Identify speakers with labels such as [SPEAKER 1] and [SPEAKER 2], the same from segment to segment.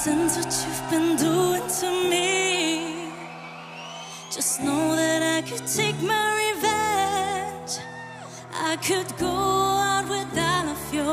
[SPEAKER 1] Since what you've been doing to me, just know that I could take my revenge. I could go out with all of you.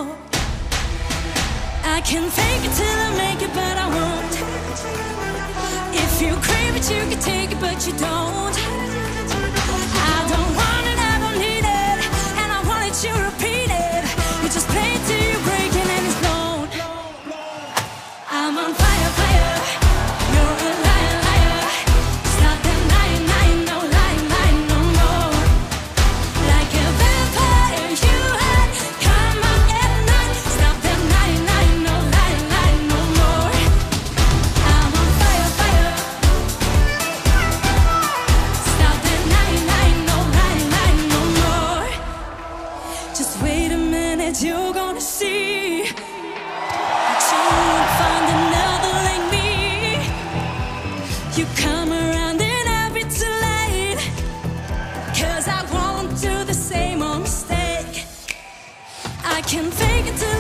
[SPEAKER 1] I can fake it till I make it, but I won't. If you crave it, you can take it, but you don't. I don't want it, I don't need it, and I want it, you repeat it. You just play it till you break it and it's blown. I'm on fire, fire. You're a liar, liar. Stop that lying, lying, no lying, lying no more. Like a vampire, you had come out at night. Stop that lying, lying, no lying, lying no more. I'm on fire, fire. Stop that lying, lying, no lying, lying no more. Just wait a minute, you're gonna see. Find another like me. You come around and I'll be too late, 'cause I won't do the same old mistake. I can fake it till